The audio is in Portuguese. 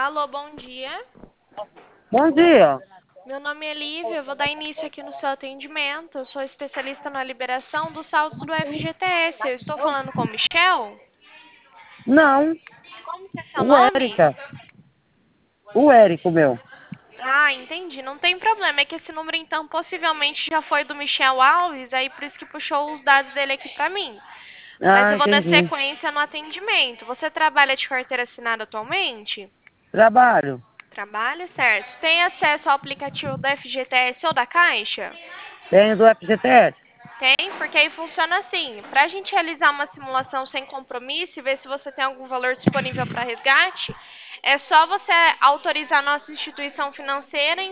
Alô, bom dia. Bom dia. Meu nome é Lívia, eu vou dar início aqui no seu atendimento. Eu sou especialista na liberação dos saldos do FGTS. Eu estou falando com o Michel? Não, Como que é seu o nome? Érica. O Érico, meu. Ah, entendi. Não tem problema. É que esse número, então, possivelmente já foi do Michel Alves, aí por isso que puxou os dados dele aqui pra mim. Mas Ah, eu vou dar entendi. sequência no atendimento. Você trabalha de carteira assinada atualmente? Trabalho. Trabalha, certo. Tem acesso ao aplicativo da FGTS ou da Caixa? Tenho do FGTS. Tem, porque aí funciona assim. Para a gente realizar uma simulação sem compromisso e ver se você tem algum valor disponível para resgate, é só você autorizar a nossa instituição financeira